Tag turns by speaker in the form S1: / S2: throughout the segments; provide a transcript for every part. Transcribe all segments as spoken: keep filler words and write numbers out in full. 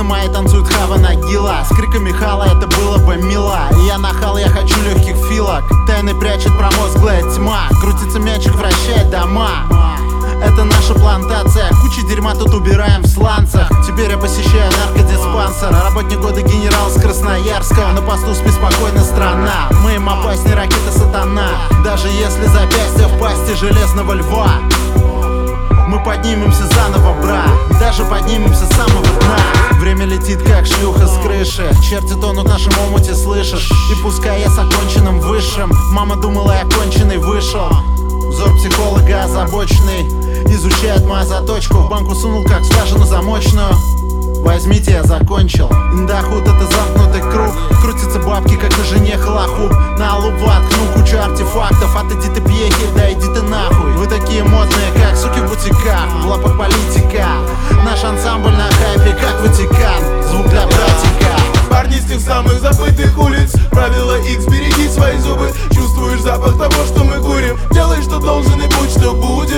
S1: на моей танцует Хава Нагила. С криками Хала это было бы мило. И я нахал, я хочу легких филок. Тайны прячет промозглая тьма. Крутится мячик, вращает дома. Это наша плантация, куча дерьма тут убираем в сланцах. Теперь я посещаю наркодиспансер. Работник года генерал с Красноярска. На посту спи спокойно, страна. Мы им опаснее ракеты сатана. Даже если запястье в пасти железного льва, мы поднимемся заново, бра. Даже поднимемся с самого дна. Время летит как шлюха с крыши. Черти тонут в нашем омуте, слышишь? И пускай я с оконченным высшим. Мама думала, я конченый вышел. Взор психолога озабоченный изучает мою заточку. В банку сунул как скважину замочную. Возьмите, я закончил. Индахут это замкнутый круг. Крутятся бабки, как на жене халаху. На лоб воткну кучу артефактов. Отойди ты пьехи, да иди ты нахуй. Вы такие модные, как суки в бутиках. В лапах политика. Наш ансамбль на хайпе, как Ватикан. Звук для братика.
S2: Парни с тех самых забытых улиц. Правило X, береги свои зубы. Чувствуешь запах того, что мы курим. Делай, что должен, и будь, что будет.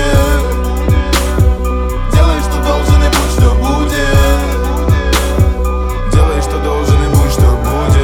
S2: Делай, что должен, и будь, что будет. Делай, что должен, и будь, что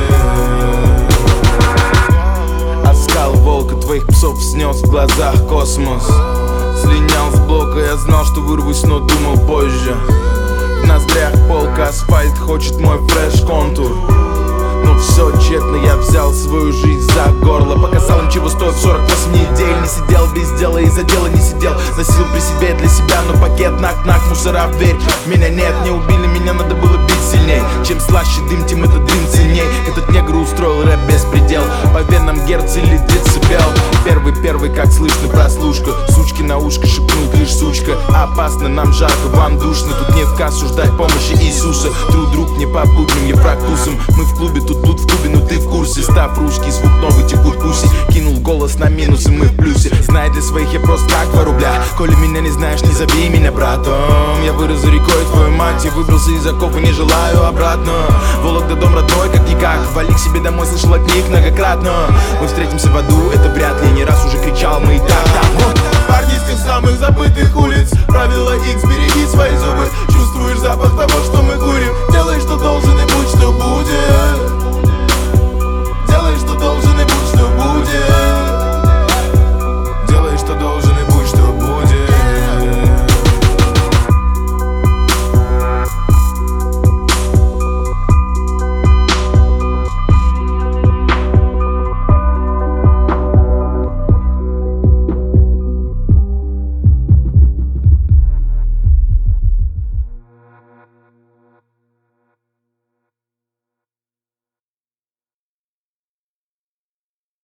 S2: будет. Оскал волка твоих псов снес в глазах космос. Слинял с блока, я знал, что вырвусь, но думал позже. В ноздрях полка, асфальт хочет мой фреш-контур. Но все тщетно, я взял свою жизнь за горло. Показал им, чего стоит сорок восемь недель. Не сидел без дела, из-за дела не сидел. Носил при себе для себя, но пакет нак-нак, мусора в дверь. Меня нет, не убили, меня надо было бить сильней. Чем слаще дым, тем этот дым ценней. Этот негр устроил рэп беспредел. По венам герц или децибел. Первый-первый, как слышно прослушка. Сучки на ушко шепнут лишь сучка. Опасно, нам жарко, вам душно. Тут нет в кассу ждать помощи Иисуса. Труд рук не по будням, я практусом. Мы в клубе, тут тут в клубе, но ты в курсе. Став русский, звук новый, текут пуси. Кинул голос на минус, и мы в плюсе. Знай, для своих я просто как два рубля. Коли меня не знаешь, не зови меня братом. Я вырос за рекой, твою мать. Я выбрался из окопа, не желаю обратно. Вологда дом родной, как никак. Вали к себе домой, слышал от них многократно. Мы встретимся в аду, это вряд ли. Не раз уже кричал, мы и так, так вот. Парни с тех самых забытых улиц. Правило X, береги свои зубы. Чувствуешь запах того, что мы курим. Делай, что должен, и будь, что будет. Делай, что